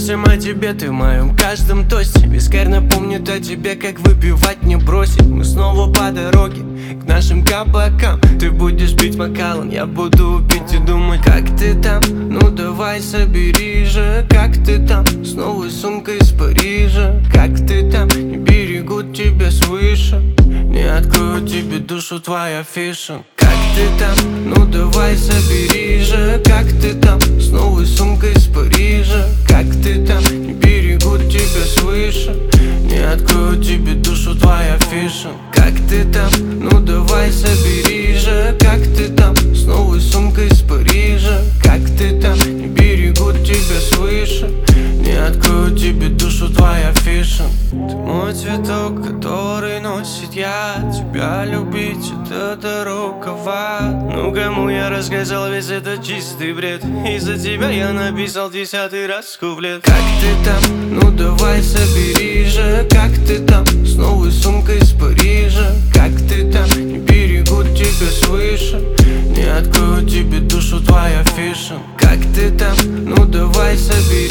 мыслям о тебе, ты в моем каждом тосте. Вискарно помнит о тебе, как выпивать не бросить. Мы снова по дороге к нашим кабакам. Ты будешь пить бокалом, я буду пить и думать, как ты там, ну давай собери же. Как ты там, с новой сумкой из Парижа. Как ты там, не берегут тебя свыше, не откроют тебе душу твоя афиша. Как ты там, ну давай собери же. Как ты там, с новой сумкой из Парижа. Как ты там, не берегут тебя свыше, не откроют тебе душу твоя афиша. Как ты там, ну давай собери же. Как ты там, с новой сумкой из Парижа. Как ты там, не берегут тебя свыше, не откроют тебе душу твоя афиша. Ты мой цветок, который носит я. Тебя любить — это дорога в ад. Ну кому я рассказал весь этот чистый бред? Из-за тебя я написал 10-й раз куплет. Как ты там, ну давай собери же. Как ты там, с новой сумкой из Парижа. Как ты там, не берегут тебя свыше, не откроют тебе душу твоя афиша. Как ты там, ну давай собери